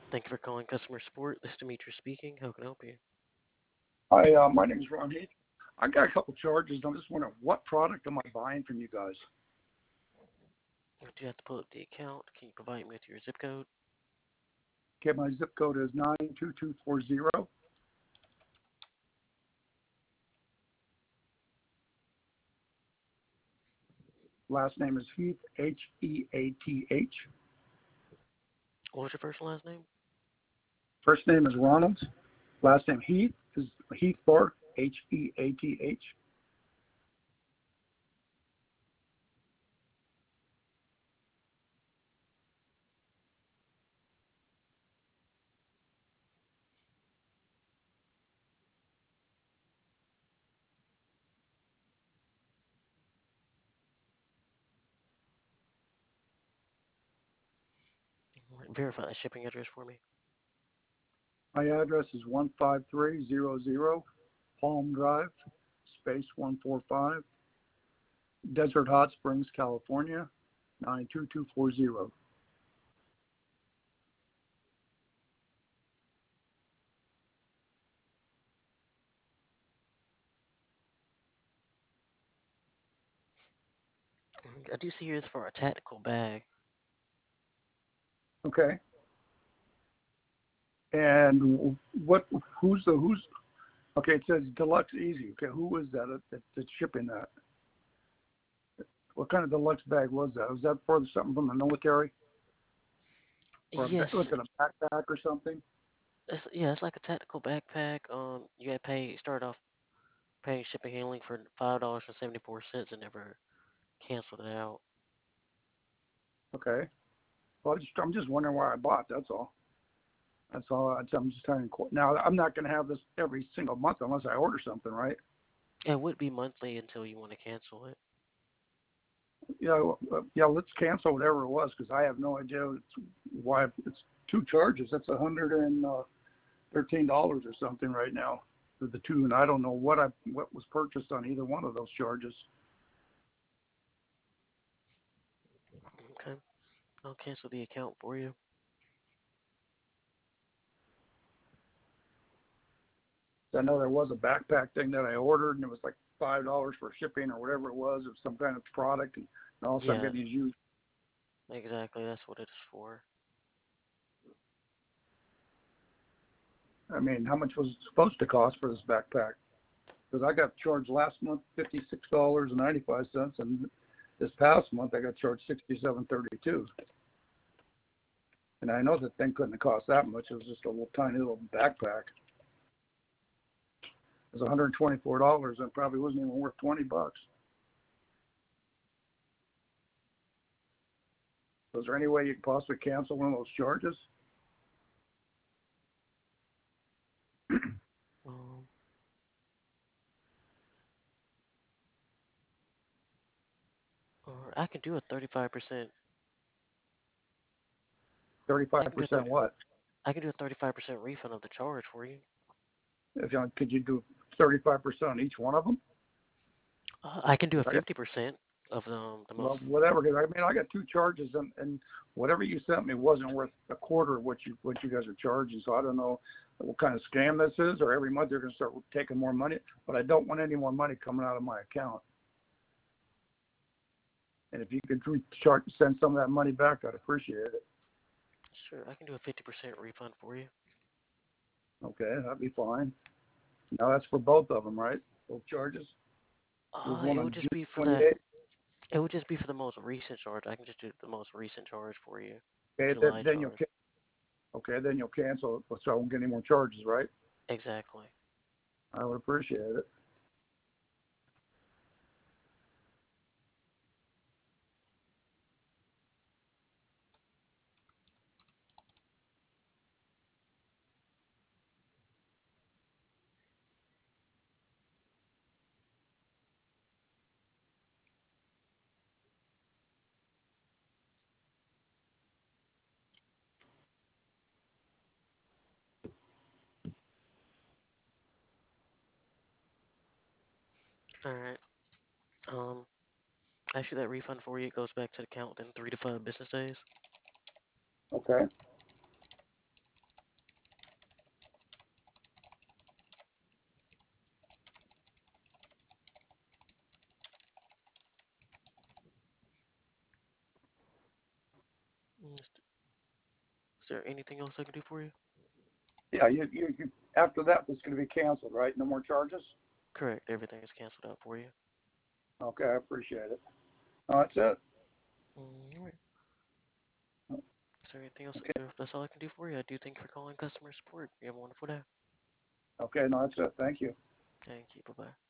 Thank you for calling customer support. This is Demetrius speaking. How can I help you? Hi, my name is Ron Heath. I got a couple charges. I'm just wondering what product am I buying from you guys? Do you have to pull up the account? Can you provide me with your zip code? Okay, my zip code is 92240. Last name is Heath, Heath. What was your first and last name? First name is Ronald. Last name Heath is Heathbar, Heath. All right, verify that shipping address for me. My address is 15300 Palm Drive, space 145, Desert Hot Springs, California, 92240. I do see here it's for a tactical bag. Okay. And what? Who's? Okay, it says Deluxe Easy. Okay, who is that's shipping that? What kind of deluxe bag was that? Was that for something from the military, or Yes, was it a backpack or something? it's like a tactical backpack. You got to start off paying shipping handling for $5.74 and never canceled it out. Okay. Well, I'm just wondering why I bought. That's all. That's all. I'm just trying to. Now, I'm not going to have this every single month unless I order something, right? It would be monthly until you want to cancel it. Yeah. Let's cancel whatever it was because I have no idea why it's two charges. That's $113 or something right now for the two, and I don't know what was purchased on either one of those charges. Okay, I'll cancel the account for you. I know there was a backpack thing that I ordered, and it was like $5 for shipping or whatever it was of some kind of product, and all of a sudden I'm Yeah, getting these used. exactly. That's what it is for. I mean, how much was it supposed to cost for this backpack? Because I got charged last month $56.95, and this past month I got charged $67.32. And I know the thing couldn't have cost that much. It was just a little tiny little backpack. It was $124, and it probably wasn't even worth $20. Was there any way you could possibly cancel one of those charges? Um, or I can do a 35%. I can do a 35% 30. what? I can do a 35% refund of the charge for you. Could you do 35% on each one of them? I can do a 'Cause I got 50% of the well, most. whatever. Because I mean, I got two charges, and whatever you sent me wasn't worth a quarter of what you guys are charging. So I don't know what kind of scam this is, or every month they're going to start taking more money. But I don't want any more money coming out of my account. And if you could send some of that money back, I'd appreciate it. Sure, I can do a 50% refund for you. Okay, that'd be fine. Now that's for both of them, right? Both charges. There's one It would on just June be for the 28th. it would just be for the most recent charge. I can just do the most recent charge for you. The Okay, July then you'll charge. then you'll cancel it, so I won't get any more charges, right? Exactly. I would appreciate it. All right. Um, I issue that refund for you. It goes back to the account in 3 to 5 business days. Okay. Is there anything else I can do for you? Yeah, you after that, it's going to be canceled, right? No more charges? Correct. Everything is canceled out for you. Okay, I appreciate it. That's it. All right. Is there anything else? If that's all I can do for you, I do thank you for calling customer support. You have a wonderful day. Okay, no, that's it. Thank you. Thank you. Bye bye.